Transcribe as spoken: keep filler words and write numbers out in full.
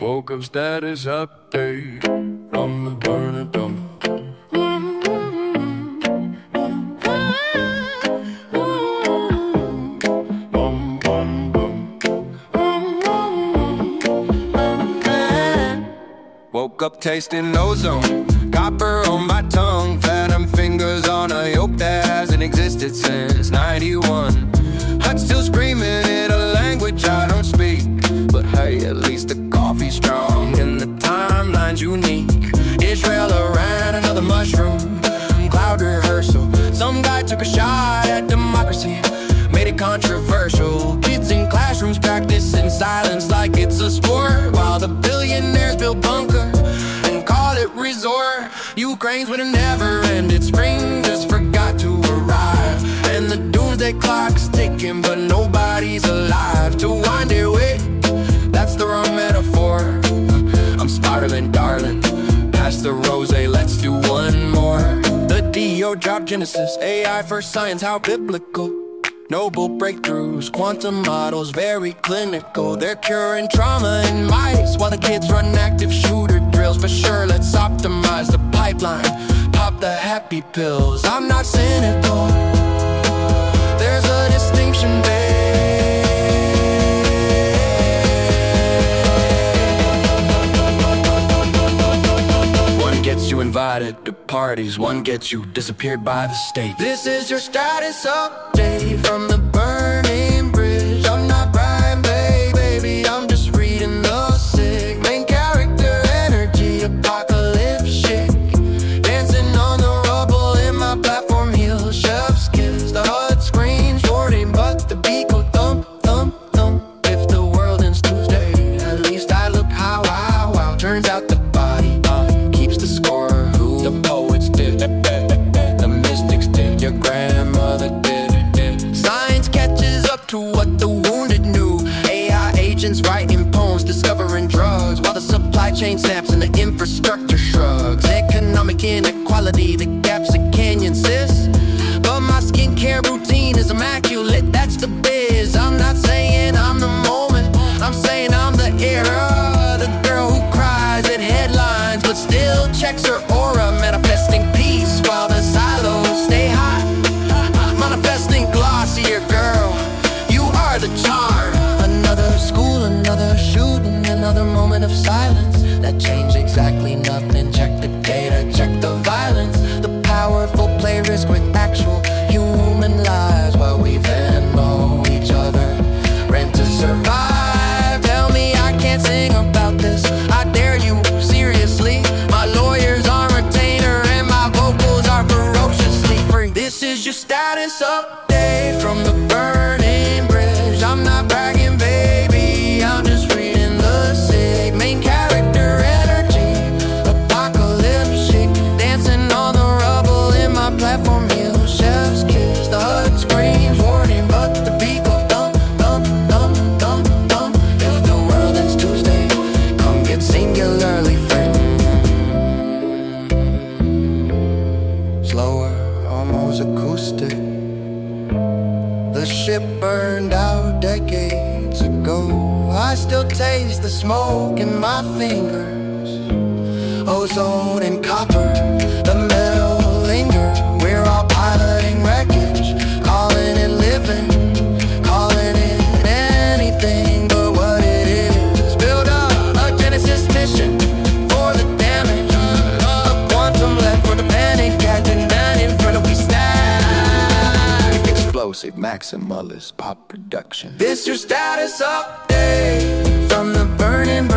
Woke up status update from the burner dump. Woke up tasting ozone, copper on my tongue, phantom fingers on a yoke that hasn't existed since ninety-one. I'm still screaming in a language I don't speak, but hey, at least the coffee's strong and the timeline's unique. Israel, Iran, another mushroom, cloud rehearsal. Some guy took a shot at democracy, made it controversial. Kids in classrooms practice in silence like it's a sport, while the billionaires build bunkers and call it resort. Ukraine's with a never-ended spring just forgot to arrive, and the doomsday clock's ticking, but nobody's alive to wind it with. That's the wrong metaphor. I'm spiraling, darling. Pass the rosé, let's do one more. The D O dropped Genesis, A I for science, how biblical. Noble breakthroughs, quantum models, very clinical. They're curing trauma in mice while the kids run active shooter drills. For sure, let's optimize the pipeline, pop the happy pills. I'm not cynical, there's a distinction, babe. One gets you invited to parties, one gets you disappeared by the state. This is your status update from the burning bridge. I'm not Brian Bay, baby, I'm just reading the sick. Main character energy, apocalypse chic. Dancing on the rubble in my platform heels, chef's kiss. The H U D screams Jordan, but the beat go thump, thump, thump. If the world ends Tuesday, at least I look how, wow, wow. Turns out the body uh, keeps the score. Who the poets did, the mystics did, your grandmother did. Science catches up to what the wounded knew. A I agents writing poems, discovering drugs, while the supply chain snaps and the infrastructure shrugs. Economic inequality, the gap's a canyon, sis. But my skincare routine is immaculate, that's the biz. I'm not saying I'm the moment, I'm saying I'm the era. The girl who cries at headlines but still checks her aura, manifesting peace while the silos stay hot. Manifesting glossier, girl, you are the charm. Another school, another shooting, another moment of silence. That changed exactly nothing. Check the data, check the violence. The powerful play risk with actual human lives while we Venmo each other, rent to survive. Tell me I can't sing about this, I dare you, seriously. My lawyer's on retainer and my vocals are ferociously free. This is your status update from the burning bridge. I'm not bragging, baby, I'm just reading the sick. Main character energy, apocalypse chic. Dancing on the rubble in my platform heels, chef's kiss. The H U D screams warning, but the beat goes thump, thump, thump, thump, thump. If the world ends Tuesday, come get singularly friend. Slower, almost acoustic. The ship burned out decades ago. I still taste the smoke in my fingers. Ozone and copper, the metal linger. We're all piloting wreckage, calling it living, calling it anything but what it is. Build up a Genesis mission for the damage, a quantum leap for the panic at the nine in front of we stack. Explosive maximalist pop production. This your status update from the burning